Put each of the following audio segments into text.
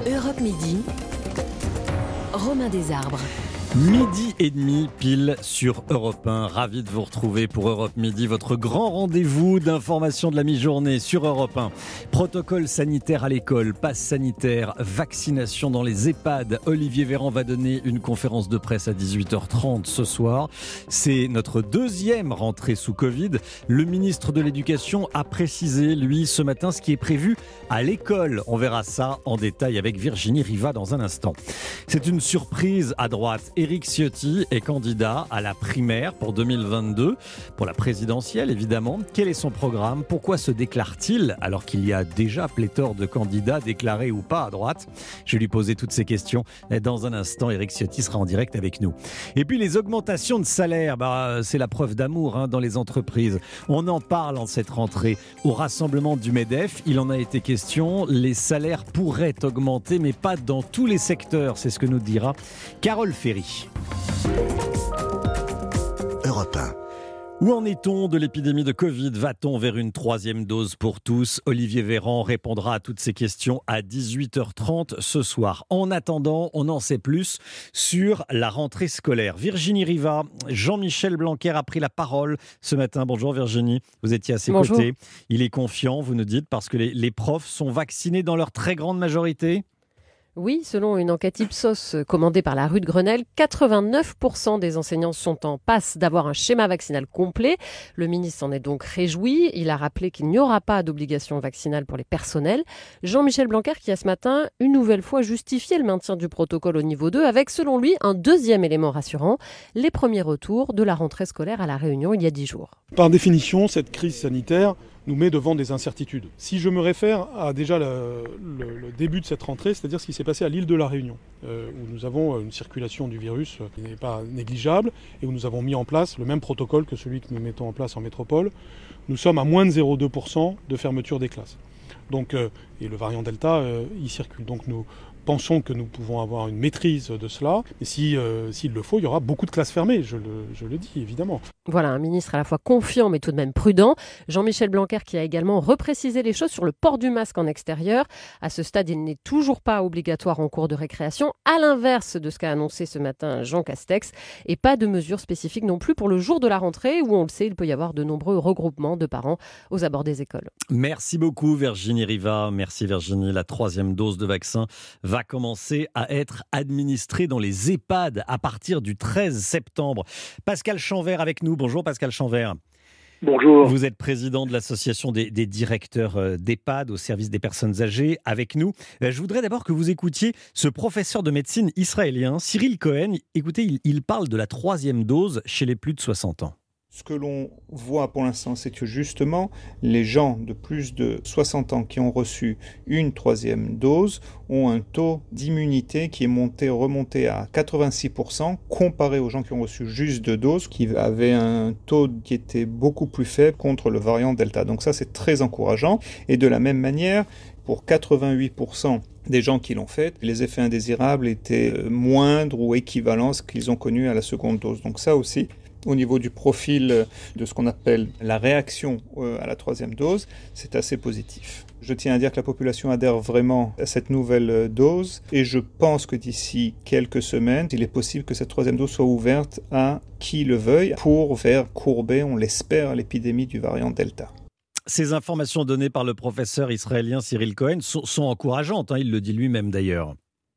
Europe Midi, Romain Desarbres. Midi et demi pile sur Europe 1. Ravi de vous retrouver pour Europe Midi, votre grand rendez-vous d'information de la mi-journée sur Europe 1. Protocole sanitaire à l'école, passe sanitaire, vaccination dans les EHPAD. Olivier Véran va donner une conférence de presse à 18h30 ce soir. C'est notre deuxième rentrée sous Covid. Le ministre de l'Éducation a précisé, lui, ce matin, ce qui est prévu à l'école. On verra ça en détail avec Virginie Riva dans un instant. C'est une surprise à droite. Éric Ciotti est candidat à la primaire pour 2022, pour la présidentielle évidemment. Quel est son programme ? Pourquoi se déclare-t-il alors qu'il y a déjà pléthore de candidats déclarés ou pas à droite ? Je vais lui poser toutes ces questions dans un instant. Éric Ciotti sera en direct avec nous. Et puis les augmentations de salaire, c'est la preuve d'amour dans les entreprises. On en parle en cette rentrée. Au rassemblement du MEDEF, il en a été question. Les salaires pourraient augmenter, mais pas dans tous les secteurs. C'est ce que nous dira Carole Ferry. Europe 1. Où en est-on de l'épidémie de Covid ? Va-t-on vers une troisième dose pour tous ? Olivier Véran répondra à toutes ces questions à 18h30 ce soir. En attendant, on en sait plus sur la rentrée scolaire. Virginie Riva, Jean-Michel Blanquer a pris la parole ce matin. Bonjour Virginie, vous étiez à ses côtés. Il est confiant, vous nous dites, parce que les profs sont vaccinés dans leur très grande majorité ? Oui, selon une enquête Ipsos commandée par la rue de Grenelle, 89% des enseignants sont en passe d'avoir un schéma vaccinal complet. Le ministre s'en est donc réjoui. Il a rappelé qu'il n'y aura pas d'obligation vaccinale pour les personnels. Jean-Michel Blanquer qui a ce matin une nouvelle fois justifié le maintien du protocole au niveau 2 avec, selon lui, un deuxième élément rassurant, les premiers retours de la rentrée scolaire à La Réunion il y a 10 jours. Par définition, cette crise sanitaire nous met devant des incertitudes. Si je me réfère à déjà le début de cette rentrée, c'est-à-dire ce qui s'est passé à l'île de la Réunion, où nous avons une circulation du virus qui n'est pas négligeable et où nous avons mis en place le même protocole que celui que nous mettons en place en métropole, nous sommes à moins de 0,2% de fermeture des classes. Donc, et le variant Delta y circule. Donc nous pensons que nous pouvons avoir une maîtrise de cela. Et s'il le faut, il y aura beaucoup de classes fermées, je le dis évidemment. Voilà, un ministre à la fois confiant mais tout de même prudent. Jean-Michel Blanquer qui a également reprécisé les choses sur le port du masque en extérieur. À ce stade, il n'est toujours pas obligatoire en cours de récréation, à l'inverse de ce qu'a annoncé ce matin Jean Castex. Et pas de mesures spécifiques non plus pour le jour de la rentrée où, on le sait, il peut y avoir de nombreux regroupements de parents aux abords des écoles. Merci beaucoup Virginie Riva. Merci Virginie. La troisième dose de vaccin va commencer à être administrée dans les EHPAD à partir du 13 septembre. Pascal Chanvert avec nous. Bonjour Pascal Chanvert. Bonjour. Vous êtes président de l'association des directeurs d'EHPAD au service des personnes âgées avec nous. Je voudrais d'abord que vous écoutiez ce professeur de médecine israélien, Cyril Cohen. Écoutez, il parle de la troisième dose chez les plus de 60 ans. Ce que l'on voit pour l'instant, c'est que justement, les gens de plus de 60 ans qui ont reçu une troisième dose ont un taux d'immunité qui est remonté à 86% comparé aux gens qui ont reçu juste 2 doses, qui avaient un taux qui était beaucoup plus faible contre le variant Delta. Donc ça, c'est très encourageant. Et de la même manière, pour 88% des gens qui l'ont fait, les effets indésirables étaient moindres ou équivalents à ce qu'ils ont connu à la seconde dose. Donc ça aussi, au niveau du profil de ce qu'on appelle la réaction à la troisième dose, c'est assez positif. Je tiens à dire que la population adhère vraiment à cette nouvelle dose et je pense que d'ici quelques semaines, il est possible que cette troisième dose soit ouverte à qui le veuille pour faire courber, on l'espère, l'épidémie du variant Delta. Ces informations données par le professeur israélien Cyril Cohen sont encourageantes, il le dit lui-même d'ailleurs.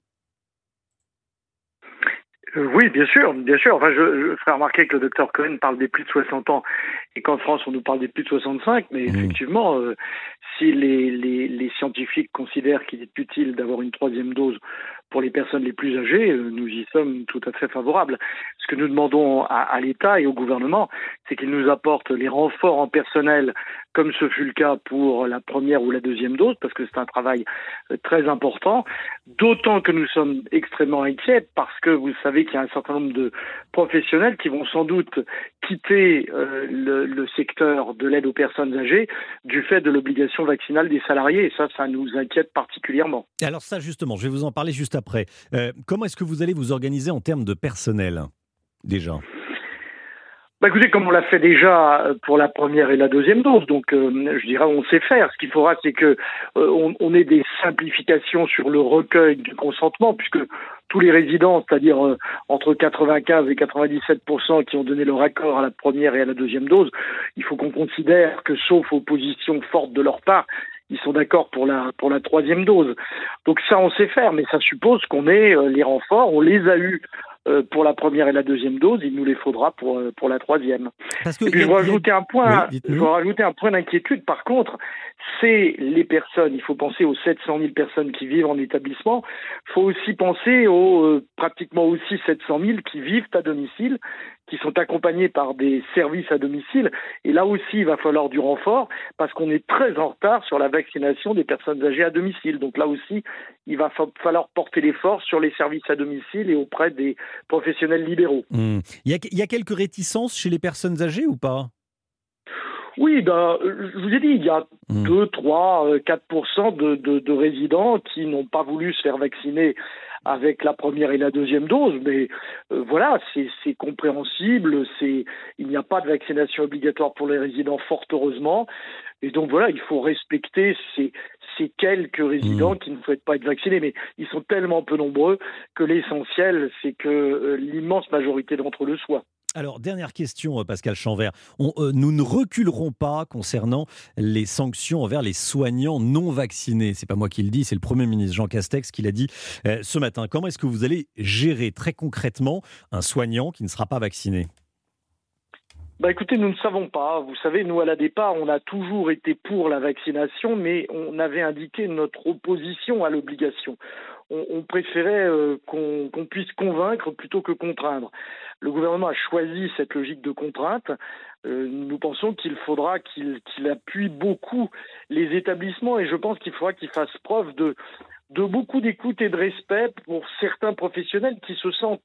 Oui, bien sûr. Enfin, je ferai remarquer que le docteur Cohen parle des plus de 60 ans et qu'en France, on nous parle des plus de 65. Mais effectivement, si les scientifiques considèrent qu'il est utile d'avoir une troisième dose pour les personnes les plus âgées, nous y sommes tout à fait favorables. Ce que nous demandons à l'État et au gouvernement, c'est qu'il nous apporte les renforts en personnel, comme ce fut le cas pour la première ou la deuxième dose, parce que c'est un travail très important, d'autant que nous sommes extrêmement inquiets, parce que vous savez qu'il y a un certain nombre de professionnels qui vont sans doute quitter le secteur de l'aide aux personnes âgées du fait de l'obligation vaccinale des salariés, et ça nous inquiète particulièrement. Alors ça, justement, je vais vous en parler juste après. Comment est-ce que vous allez vous organiser en termes de personnel, déjà ? Écoutez, comme on l'a fait déjà pour la première et la deuxième dose, donc je dirais on sait faire. Ce qu'il faudra, c'est que on ait des simplifications sur le recueil du consentement, puisque tous les résidents, c'est-à-dire entre 95 et 97% qui ont donné leur accord à la première et à la deuxième dose, il faut qu'on considère que, sauf opposition forte de leur part, ils sont d'accord pour la troisième dose. Donc ça, on sait faire, mais ça suppose qu'on ait les renforts. On les a eus pour la première et la deuxième dose, il nous les faudra pour la troisième. Parce que et puis je vais rajouter un point, oui, je vais rajouter un point d'inquiétude. Par contre, c'est les personnes. Il faut penser aux 700 000 personnes qui vivent en établissement. Il faut aussi penser aux pratiquement aussi 700 000 qui vivent à domicile, qui sont accompagnés par des services à domicile. Et là aussi, il va falloir du renfort parce qu'on est très en retard sur la vaccination des personnes âgées à domicile. Donc là aussi, il va falloir porter l'effort sur les services à domicile et auprès des professionnels libéraux. Il y a quelques réticences chez les personnes âgées ou pas ? Oui, je vous ai dit, il y a 2, 3, 4% de résidents qui n'ont pas voulu se faire vacciner avec la première et la deuxième dose, mais voilà, c'est compréhensible, il n'y a pas de vaccination obligatoire pour les résidents, fort heureusement, et donc voilà, il faut respecter ces quelques résidents qui ne souhaitent pas être vaccinés, mais ils sont tellement peu nombreux que l'essentiel, c'est que l'immense majorité d'entre eux le soient. Alors, dernière question, Pascal Chanvert. Nous ne reculerons pas concernant les sanctions envers les soignants non vaccinés. C'est pas moi qui le dis, c'est le Premier ministre Jean Castex qui l'a dit ce matin. Comment est-ce que vous allez gérer très concrètement un soignant qui ne sera pas vacciné ? Écoutez, nous ne savons pas. Vous savez, nous, à la départ, on a toujours été pour la vaccination, mais on avait indiqué notre opposition à l'obligation. On préférait qu'on puisse convaincre plutôt que contraindre. Le gouvernement a choisi cette logique de contrainte. Nous pensons qu'il faudra qu'il appuie beaucoup les établissements et je pense qu'il faudra qu'il fasse preuve de beaucoup d'écoute et de respect pour certains professionnels qui se sentent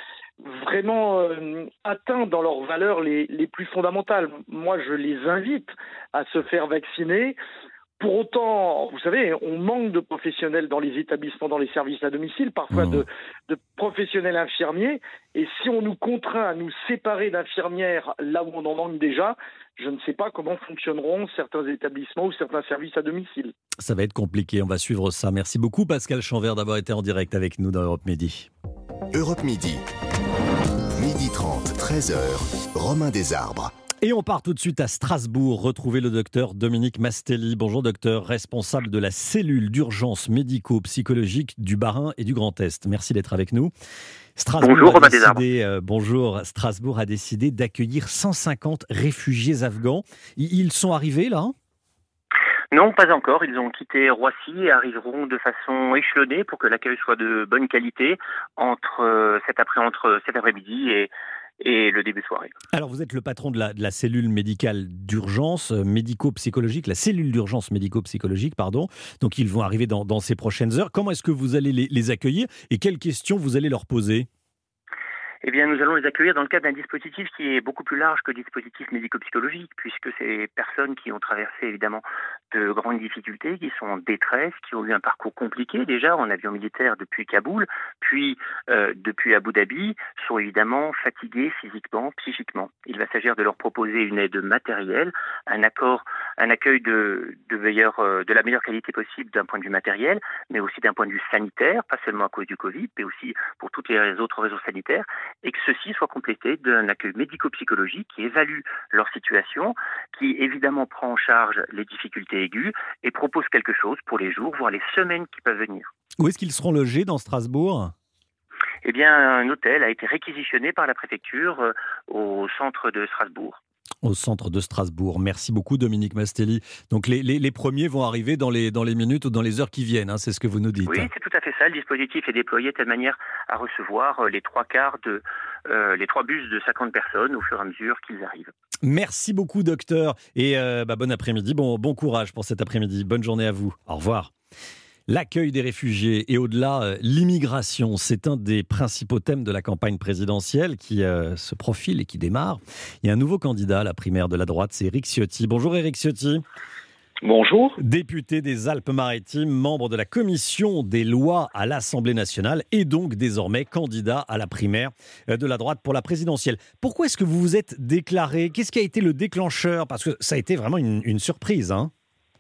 vraiment atteints dans leurs valeurs les plus fondamentales. Moi, je les invite à se faire vacciner. Pour autant, vous savez, on manque de professionnels dans les établissements, dans les services à domicile, parfois de professionnels infirmiers. Et si on nous contraint à nous séparer d'infirmières là où on en manque déjà, je ne sais pas comment fonctionneront certains établissements ou certains services à domicile. Ça va être compliqué, on va suivre ça. Merci beaucoup Pascal Chanvert d'avoir été en direct avec nous dans Europe Midi. Europe Midi, 12h30, 13h, Romain Desarbres. Et on part tout de suite à Strasbourg, retrouver le docteur Dominique Mastelli. Bonjour docteur, responsable de la cellule d'urgence médico-psychologique du Bas-Rhin et du Grand Est. Merci d'être avec nous. Bonjour Romain Desarbres. Bonjour, Strasbourg a décidé d'accueillir 150 réfugiés afghans. Ils sont arrivés là ? Non, pas encore. Ils ont quitté Roissy et arriveront de façon échelonnée pour que l'accueil soit de bonne qualité entre cet après-midi et le début de soirée. Alors vous êtes le patron de la cellule médicale d'urgence médico-psychologique, la cellule d'urgence médico-psychologique, pardon. Donc ils vont arriver dans ces prochaines heures. Comment est-ce que vous allez les accueillir et quelles questions vous allez leur poser ? Eh bien, nous allons les accueillir dans le cadre d'un dispositif qui est beaucoup plus large que le dispositif médico-psychologique, puisque c'est des personnes qui ont traversé évidemment de grandes difficultés, qui sont en détresse, qui ont eu un parcours compliqué déjà en avion militaire depuis Kaboul, puis depuis Abu Dhabi, sont évidemment fatigués physiquement, psychiquement. Il va s'agir de leur proposer une aide matérielle, un accueil de la meilleure qualité possible d'un point de vue matériel, mais aussi d'un point de vue sanitaire, pas seulement à cause du Covid, mais aussi pour toutes les autres raisons sanitaires, et que ceci soit complété d'un accueil médico-psychologique qui évalue leur situation, qui évidemment prend en charge les difficultés aiguës et propose quelque chose pour les jours, voire les semaines qui peuvent venir. Où est-ce qu'ils seront logés dans Strasbourg ? Eh bien, un hôtel a été réquisitionné par la préfecture au centre de Strasbourg. Au centre de Strasbourg. Merci beaucoup Dominique Mastelli. Donc les premiers vont arriver dans les minutes ou dans les heures qui viennent, hein, c'est ce que vous nous dites. Oui, c'est tout à fait ça. Le dispositif est déployé de telle manière à recevoir les 3 bus de 50 personnes au fur et à mesure qu'ils arrivent. Merci beaucoup docteur et bon après-midi, bon courage pour cet après-midi. Bonne journée à vous. Au revoir. L'accueil des réfugiés et au-delà, l'immigration, c'est un des principaux thèmes de la campagne présidentielle qui se profile et qui démarre. Il y a un nouveau candidat à la primaire de la droite, c'est Éric Ciotti. Bonjour Éric Ciotti. Bonjour. Député des Alpes-Maritimes, membre de la commission des lois à l'Assemblée nationale et donc désormais candidat à la primaire de la droite pour la présidentielle. Pourquoi est-ce que vous vous êtes déclaré ? Qu'est-ce qui a été le déclencheur ? Parce que ça a été vraiment une surprise, hein ?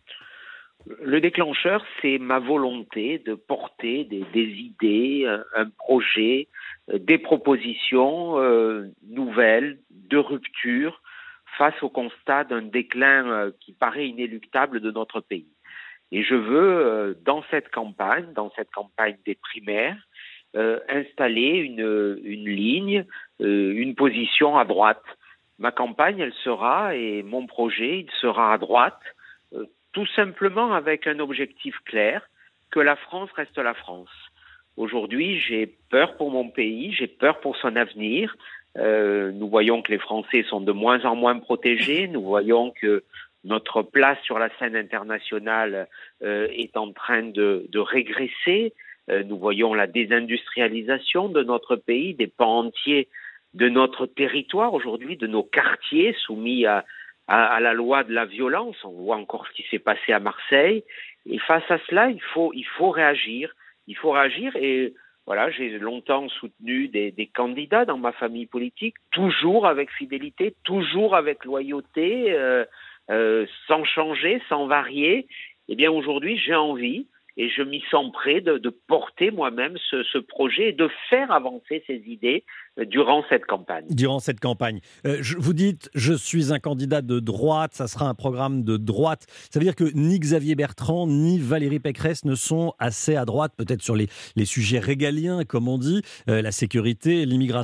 Le déclencheur, c'est ma volonté de porter des idées, un projet, des propositions nouvelles, de rupture, face au constat d'un déclin qui paraît inéluctable de notre pays. Et je veux, dans cette campagne des primaires, installer une ligne, une position à droite. Ma campagne, elle sera, et mon projet, il sera à droite, tout simplement avec un objectif clair, que la France reste la France. Aujourd'hui, j'ai peur pour mon pays, j'ai peur pour son avenir. Nous voyons que les Français sont de moins en moins protégés. Nous voyons que notre place sur la scène internationale est en train de régresser. Nous voyons la désindustrialisation de notre pays, des pans entiers de notre territoire aujourd'hui, de nos quartiers soumis à la loi de la violence. On voit encore ce qui s'est passé à Marseille. Et face à cela, il faut réagir. Il faut réagir et voilà, j'ai longtemps soutenu des candidats dans ma famille politique, toujours avec fidélité, toujours avec loyauté, sans changer, sans varier. Eh bien aujourd'hui, j'ai envie et je m'y sens prêt de porter moi-même ce projet et de faire avancer ces idées durant cette campagne. Durant cette campagne. Vous dites, je suis un candidat de droite, ça sera un programme de droite. Ça veut dire que ni Xavier Bertrand, ni Valérie Pécresse ne sont assez à droite, peut-être sur les sujets régaliens, comme on dit, la sécurité, l'immigration ?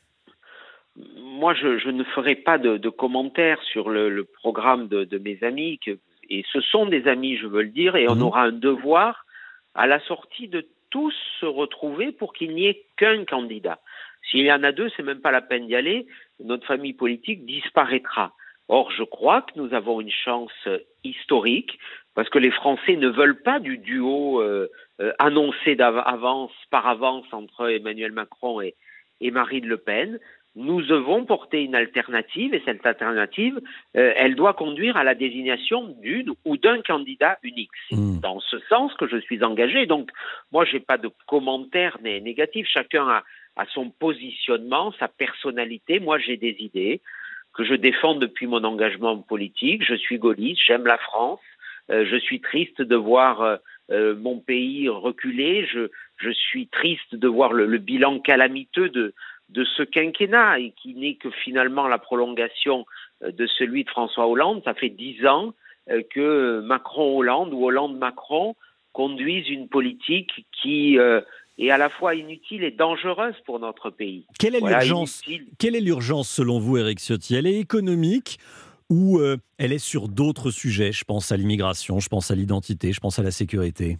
Moi, je ne ferai pas de commentaires sur le programme de mes amis, et ce sont des amis, je veux le dire, et on aura un devoir à la sortie de tous se retrouver pour qu'il n'y ait qu'un candidat. S'il y en a deux, c'est même pas la peine d'y aller, notre famille politique disparaîtra. Or, je crois que nous avons une chance historique, parce que les Français ne veulent pas du duo annoncé par avance entre Emmanuel Macron et Marine Le Pen. Nous devons porter une alternative et cette alternative, elle doit conduire à la désignation d'une ou d'un candidat unique. C'est dans ce sens que je suis engagé. Donc, moi, j'ai pas de commentaires négatifs. Chacun a son positionnement, sa personnalité. Moi, j'ai des idées que je défends depuis mon engagement politique. Je suis gaulliste, j'aime la France. Je suis triste de voir mon pays reculer. Je suis triste de voir le bilan calamiteux de ce quinquennat et qui n'est que finalement la prolongation de celui de François Hollande. Ça fait 10 ans que Macron-Hollande ou Hollande-Macron conduisent une politique qui est à la fois inutile et dangereuse pour notre pays. Quelle est l'urgence selon vous, Éric Ciotti ? Elle est économique ou elle est sur d'autres sujets ? Je pense à l'immigration, je pense à l'identité, je pense à la sécurité.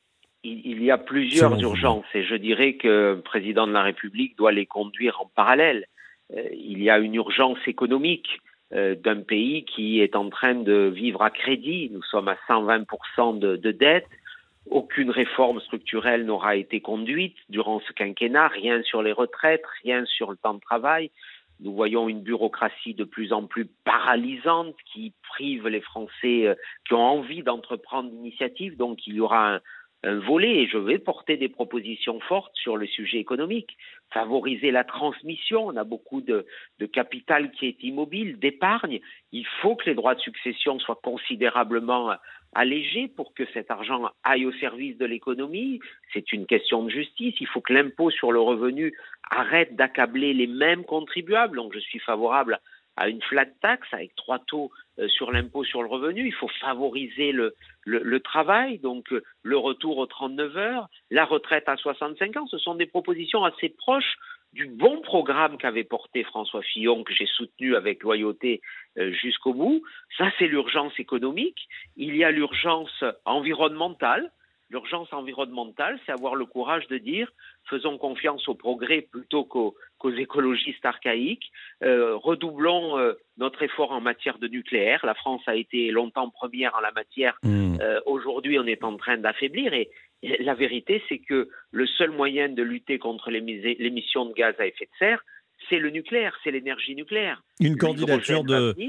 Il y a plusieurs urgences et je dirais que le président de la République doit les conduire en parallèle. Il y a une urgence économique d'un pays qui est en train de vivre à crédit. Nous sommes à 120% de dette. Aucune réforme structurelle n'aura été conduite durant ce quinquennat, rien sur les retraites, rien sur le temps de travail. Nous voyons une bureaucratie de plus en plus paralysante qui prive les Français qui ont envie d'entreprendre l'initiative. Donc il y aura un volet, et je vais porter des propositions fortes sur le sujet économique. Favoriser la transmission, on a beaucoup de capital qui est immobile, d'épargne. Il faut que les droits de succession soient considérablement allégés pour que cet argent aille au service de l'économie. C'est une question de justice. Il faut que l'impôt sur le revenu arrête d'accabler les mêmes contribuables. Donc je suis favorable à une flat tax avec 3 taux sur l'impôt sur le revenu. Il faut favoriser le travail, donc le retour aux 39 heures, la retraite à 65 ans. Ce sont des propositions assez proches du bon programme qu'avait porté François Fillon, que j'ai soutenu avec loyauté jusqu'au bout. Ça, c'est l'urgence économique. Il y a l'urgence environnementale. L'urgence environnementale, c'est avoir le courage de dire faisons confiance au progrès plutôt qu'aux écologistes archaïques, redoublons notre effort en matière de nucléaire. La France a été longtemps première en la matière. Aujourd'hui, on est en train d'affaiblir et la vérité, c'est que le seul moyen de lutter contre l'émission de gaz à effet de serre, c'est le nucléaire, c'est l'énergie nucléaire. Une candidature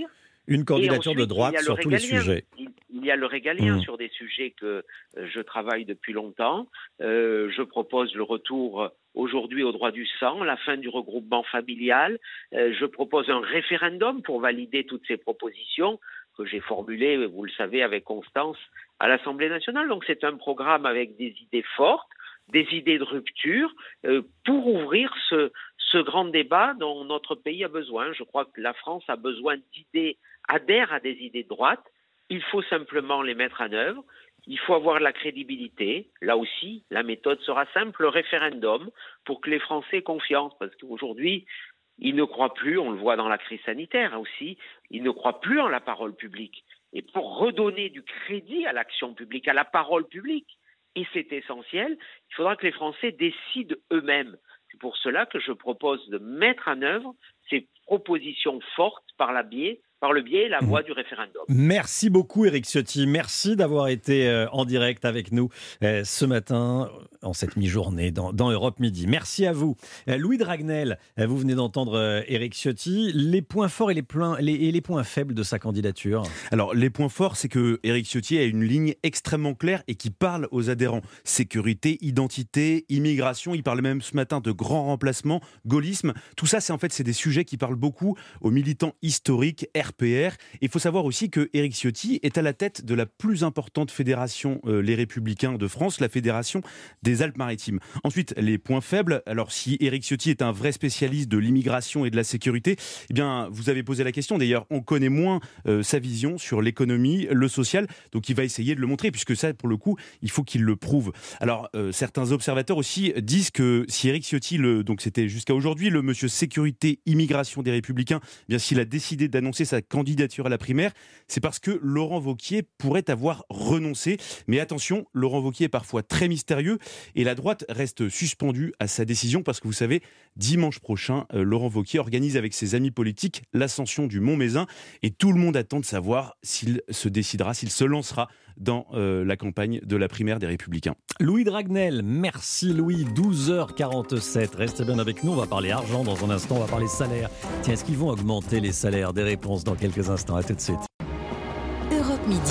Une candidature de droite sur tous les sujets. Il y a le régalien sur des sujets que je travaille depuis longtemps. Je propose le retour aujourd'hui au droit du sang, la fin du regroupement familial. Je propose un référendum pour valider toutes ces propositions que j'ai formulées, vous le savez, avec Constance à l'Assemblée nationale. Donc c'est un programme avec des idées fortes, des idées de rupture pour ouvrir ce grand débat dont notre pays a besoin. Je crois que la France a besoin d'idées, adhère à des idées de droite. Il faut simplement les mettre en œuvre. Il faut avoir de la crédibilité. Là aussi, la méthode sera simple, le référendum, pour que les Français aient confiance. Parce qu'aujourd'hui, ils ne croient plus, on le voit dans la crise sanitaire aussi, ils ne croient plus en la parole publique. Et pour redonner du crédit à l'action publique, à la parole publique, et c'est essentiel, il faudra que les Français décident eux-mêmes. C'est pour cela que je propose de mettre en œuvre ces propositions fortes par le biais et la voie du référendum. Merci beaucoup Éric Ciotti, merci d'avoir été en direct avec nous ce matin, en cette mi-journée dans Europe Midi. Merci à vous. Louis Dragnel, vous venez d'entendre Éric Ciotti, les points forts et les points faibles de sa candidature. Alors les points forts, c'est que Éric Ciotti a une ligne extrêmement claire et qui parle aux adhérents. Sécurité, identité, immigration, il parle même ce matin de grand remplacement, gaullisme. Tout ça, c'est des sujets qui parlent beaucoup aux militants historiques, RPR. Il faut savoir aussi que Éric Ciotti est à la tête de la plus importante fédération Les Républicains de France, la fédération des Alpes-Maritimes. Ensuite, les points faibles. Alors, si Éric Ciotti est un vrai spécialiste de l'immigration et de la sécurité, eh bien, vous avez posé la question. D'ailleurs, on connaît moins sa vision sur l'économie, le social. Donc, il va essayer de le montrer, puisque ça, pour le coup, il faut qu'il le prouve. Alors, certains observateurs aussi disent que si Éric Ciotti, donc c'était jusqu'à aujourd'hui, le monsieur sécurité, immigration des Républicains, eh bien, s'il a décidé d'annoncer sa candidature à la primaire, c'est parce que Laurent Wauquiez pourrait avoir renoncé. Mais attention, Laurent Wauquiez est parfois très mystérieux et la droite reste suspendue à sa décision parce que vous savez, dimanche prochain, Laurent Wauquiez organise avec ses amis politiques l'ascension du Mont Mézin et tout le monde attend de savoir s'il se décidera, s'il se lancera dans la campagne de la primaire des Républicains. Louis Dragnel, merci Louis, 12h47. Restez bien avec nous, on va parler argent dans un instant, on va parler salaire. Tiens, est-ce qu'ils vont augmenter les salaires? Des réponses dans quelques instants, à tout de suite. Europe Midi.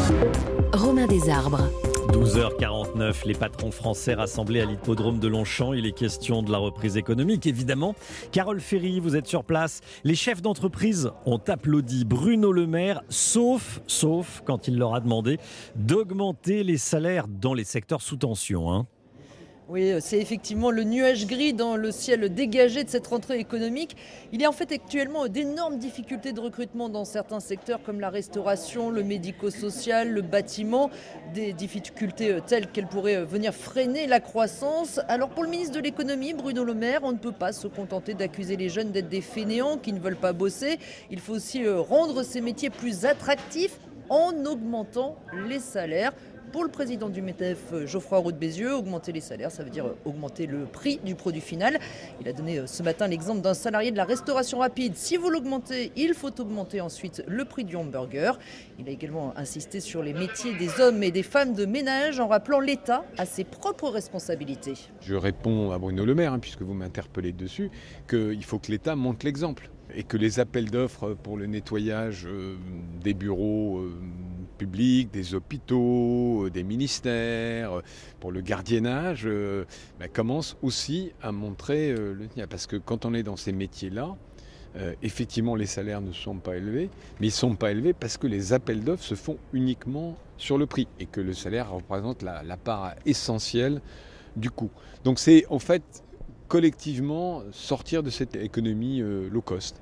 Romain Desarbres. 12h49, les patrons français rassemblés à l'hippodrome de Longchamp. Il est question de la reprise économique, évidemment. Carole Ferry, vous êtes sur place. Les chefs d'entreprise ont applaudi Bruno Le Maire, sauf quand il leur a demandé d'augmenter les salaires dans les secteurs sous tension. Oui, c'est effectivement le nuage gris dans le ciel dégagé de cette rentrée économique. Il y a en fait actuellement d'énormes difficultés de recrutement dans certains secteurs comme la restauration, le médico-social, le bâtiment. Des difficultés telles qu'elles pourraient venir freiner la croissance. Alors pour le ministre de l'économie, Bruno Le Maire, on ne peut pas se contenter d'accuser les jeunes d'être des fainéants qui ne veulent pas bosser. Il faut aussi rendre ces métiers plus attractifs en augmentant les salaires. Pour le président du MEDEF, Geoffroy Roux de Bézieux, augmenter les salaires, ça veut dire augmenter le prix du produit final. Il a donné ce matin l'exemple d'un salarié de la restauration rapide. Si vous l'augmentez, il faut augmenter ensuite le prix du hamburger. Il a également insisté sur les métiers des hommes et des femmes de ménage en rappelant l'État à ses propres responsabilités. Je réponds à Bruno Le Maire, puisque vous m'interpellez dessus, qu'il faut que l'État montre l'exemple et que les appels d'offres pour le nettoyage des bureaux publics, des hôpitaux, des ministères, pour le gardiennage, commencent aussi à montrer le tien. Parce que quand on est dans ces métiers-là, effectivement les salaires ne sont pas élevés, mais ils ne sont pas élevés parce que les appels d'offres se font uniquement sur le prix et que le salaire représente la part essentielle du coût. Donc c'est en fait collectivement sortir de cette économie low cost.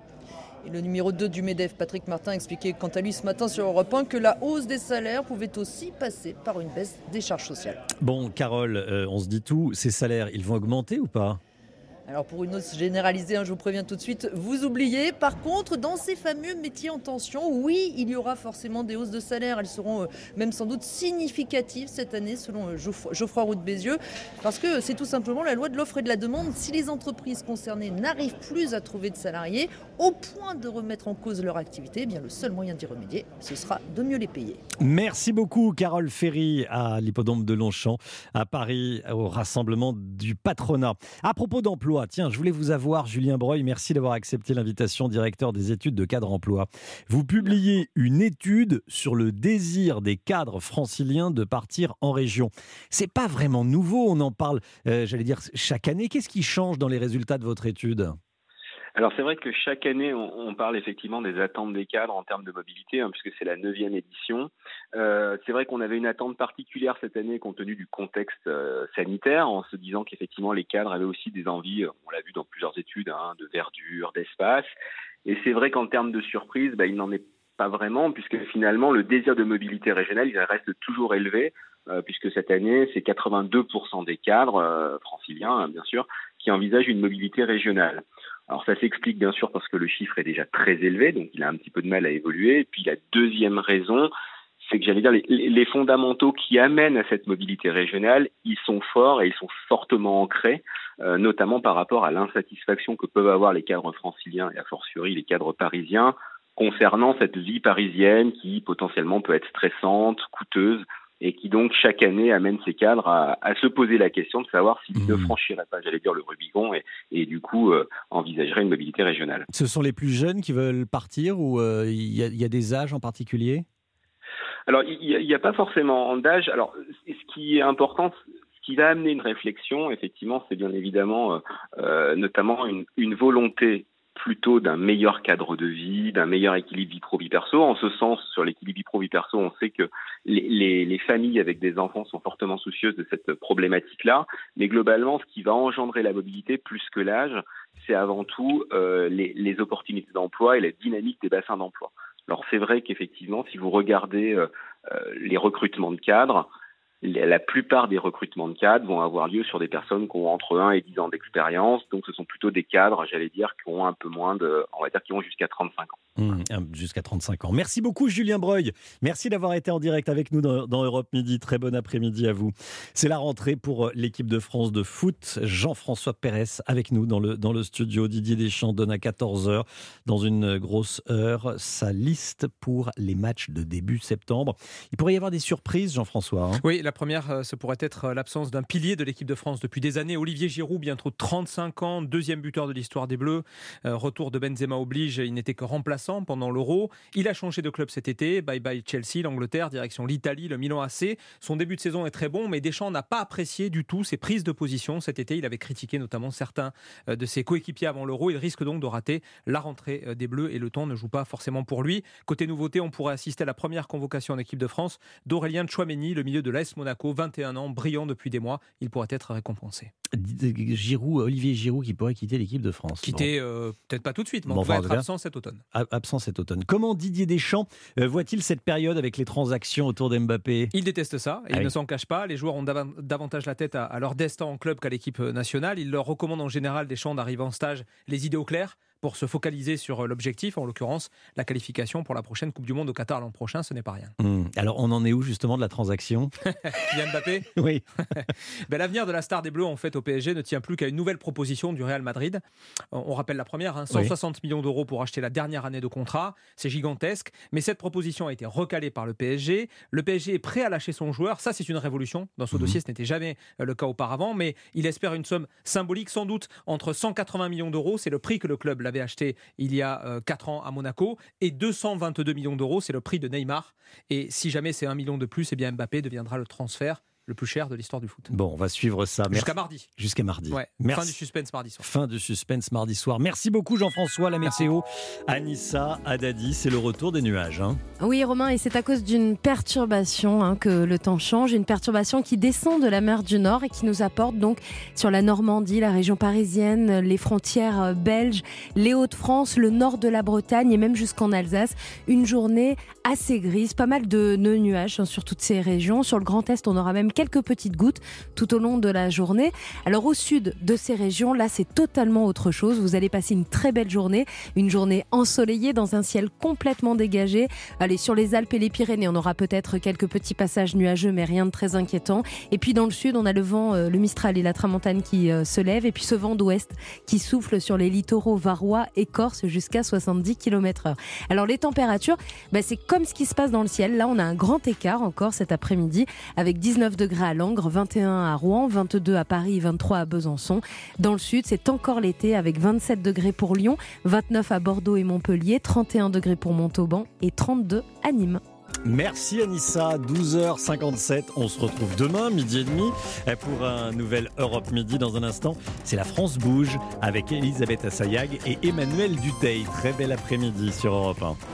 Et le numéro 2 du MEDEF, Patrick Martin, expliquait quant à lui ce matin sur Europe 1 que la hausse des salaires pouvait aussi passer par une baisse des charges sociales. Bon, Carole, on se dit tout, ces salaires, ils vont augmenter ou pas ? Alors pour une hausse généralisée, je vous préviens tout de suite, vous oubliez. Par contre, dans ces fameux métiers en tension, oui, il y aura forcément des hausses de salaire. Elles seront même sans doute significatives cette année, selon Geoffroy Roux de Bézieux, parce que c'est tout simplement la loi de l'offre et de la demande. Si les entreprises concernées n'arrivent plus à trouver de salariés, au point de remettre en cause leur activité, eh bien le seul moyen d'y remédier, ce sera de mieux les payer. Merci beaucoup, Carole Ferry, à l'hippodrome de Longchamp, à Paris, au rassemblement du patronat. À propos d'emploi, emploi. Tiens, je voulais vous avoir, Julien Breuil. Merci d'avoir accepté l'invitation, directeur des études de cadre emploi. Vous publiez une étude sur le désir des cadres franciliens de partir en région. C'est pas vraiment nouveau, on en parle, chaque année. Qu'est-ce qui change dans les résultats de votre étude ? Alors c'est vrai que chaque année, on parle effectivement des attentes des cadres en termes de mobilité, puisque c'est la 9e édition. C'est vrai qu'on avait une attente particulière cette année compte tenu du contexte sanitaire, en se disant qu'effectivement les cadres avaient aussi des envies, on l'a vu dans plusieurs études, de verdure, d'espace. Et c'est vrai qu'en termes de surprise, il n'en est pas vraiment, puisque finalement le désir de mobilité régionale, il reste toujours élevé, puisque cette année, c'est 82% des cadres franciliens, bien sûr, qui envisagent une mobilité régionale. Alors ça s'explique bien sûr parce que le chiffre est déjà très élevé, donc il a un petit peu de mal à évoluer. Et puis la deuxième raison, c'est que les fondamentaux qui amènent à cette mobilité régionale, ils sont forts et ils sont fortement ancrés, notamment par rapport à l'insatisfaction que peuvent avoir les cadres franciliens et a fortiori les cadres parisiens concernant cette vie parisienne qui potentiellement peut être stressante, coûteuse, et qui donc chaque année amène ces cadres à se poser la question de savoir s'ils ne franchiraient pas, le Rubicon et du coup envisageraient une mobilité régionale. Ce sont les plus jeunes qui veulent partir ou il y a des âges en particulier ? Alors il n'y a pas forcément d'âge. Alors ce qui est important, ce qui va amener une réflexion, effectivement, c'est bien évidemment notamment une volonté plutôt d'un meilleur cadre de vie, d'un meilleur équilibre vie pro-vie perso. En ce sens, sur l'équilibre vie pro-vie perso, on sait que les familles avec des enfants sont fortement soucieuses de cette problématique-là. Mais globalement, ce qui va engendrer la mobilité plus que l'âge, c'est avant tout les opportunités d'emploi et la dynamique des bassins d'emploi. Alors c'est vrai qu'effectivement, si vous regardez les recrutements de cadres, la plupart des recrutements de cadres vont avoir lieu sur des personnes qui ont entre 1 et 10 ans d'expérience. Donc, ce sont plutôt des cadres, qui ont un peu moins qui ont jusqu'à 35 ans. Jusqu'à 35 ans. Merci beaucoup, Julien Breuil. Merci d'avoir été en direct avec nous dans Europe Midi. Très bon après-midi à vous. C'est la rentrée pour l'équipe de France de foot. Jean-François Pérez avec nous dans le studio. Didier Deschamps donne à 14h, dans une grosse heure, sa liste pour les matchs de début septembre. Il pourrait y avoir des surprises, Jean-François. Oui, la première, ce pourrait être l'absence d'un pilier de l'équipe de France depuis des années. Olivier Giroud, bientôt 35 ans, deuxième buteur de l'histoire des Bleus. Retour de Benzema oblige, il n'était que remplaçant pendant l'Euro. Il a changé de club cet été. Bye bye Chelsea, l'Angleterre, direction l'Italie, le Milan AC. Son début de saison est très bon, mais Deschamps n'a pas apprécié du tout ses prises de position cet été. Il avait critiqué notamment certains de ses coéquipiers avant l'Euro. Il risque donc de rater la rentrée des Bleus et le temps ne joue pas forcément pour lui. Côté nouveauté, on pourrait assister à la première convocation en équipe de France d'Aurélien Tchouaméni, le milieu de l'AS Monaco, 21 ans, brillant depuis des mois. Il pourrait être récompensé. Olivier Giroud qui pourrait quitter l'équipe de France. Peut-être pas tout de suite, mais on pourrait être absent cet automne. Absent cet automne. Comment Didier Deschamps voit-il cette période avec les transactions autour d'Mbappé ? Il déteste ça et il ne s'en cache pas. Les joueurs ont davantage la tête à leur destin en club qu'à l'équipe nationale. Il leur recommande en général, Deschamps, d'arriver en stage les idées au clair pour se focaliser sur l'objectif, en l'occurrence la qualification pour la prochaine Coupe du Monde au Qatar l'an prochain, ce n'est pas rien. Alors on en est où justement de la transaction ? Kylian Mbappé ? Oui. L'avenir de la star des Bleus en fait au PSG ne tient plus qu'à une nouvelle proposition du Real Madrid. On rappelle la première, 160 millions d'euros pour acheter la dernière année de contrat, c'est gigantesque, mais cette proposition a été recalée par le PSG. Le PSG est prêt à lâcher son joueur, ça c'est une révolution. Dans ce dossier, ce n'était jamais le cas auparavant, mais il espère une somme symbolique, sans doute entre 180 millions d'euros, c'est le prix que le club l'avait acheté il y a 4 ans à Monaco, et 222 millions d'euros, c'est le prix de Neymar. Et si jamais c'est 1 million de plus, eh bien Mbappé deviendra le transfert le plus cher de l'histoire du foot. Bon, on va suivre ça. Jusqu'à mardi. Jusqu'à mardi. Ouais. Merci. Fin du suspense mardi soir. Fin du suspense mardi soir. Merci beaucoup Jean-François. La météo, Anissa, Haddadi, c'est le retour des nuages. Oui Romain, et c'est à cause d'une perturbation que le temps change. Une perturbation qui descend de la mer du Nord et qui nous apporte donc sur la Normandie, la région parisienne, les frontières belges, les Hauts-de-France, le nord de la Bretagne et même jusqu'en Alsace. Une journée assez grise, pas mal de nuages sur toutes ces régions. Sur le Grand Est, on aura même quelques petites gouttes tout au long de la journée. Alors au sud de ces régions, là c'est totalement autre chose. Vous allez passer une très belle journée, une journée ensoleillée dans un ciel complètement dégagé. Allez, sur les Alpes et les Pyrénées, on aura peut-être quelques petits passages nuageux, mais rien de très inquiétant. Et puis dans le sud, on a le vent, le Mistral et la Tramontane qui se lèvent, et puis ce vent d'ouest qui souffle sur les littoraux varois et corses jusqu'à 70 km/h. Alors les températures, c'est comme ce qui se passe dans le ciel. Là, on a un grand écart encore cet après-midi avec 19 degrés degrés à Langres, 21 à Rouen, 22 à Paris, 23 à Besançon. Dans le sud, c'est encore l'été avec 27 degrés pour Lyon, 29 à Bordeaux et Montpellier, 31 degrés pour Montauban et 32 à Nîmes. Merci Anissa, 12h57. On se retrouve demain, midi et demi, pour un nouvel Europe Midi. Dans un instant, c'est La France bouge avec Elisabeth Assayag et Emmanuel Duteil. Très bel après-midi sur Europe 1.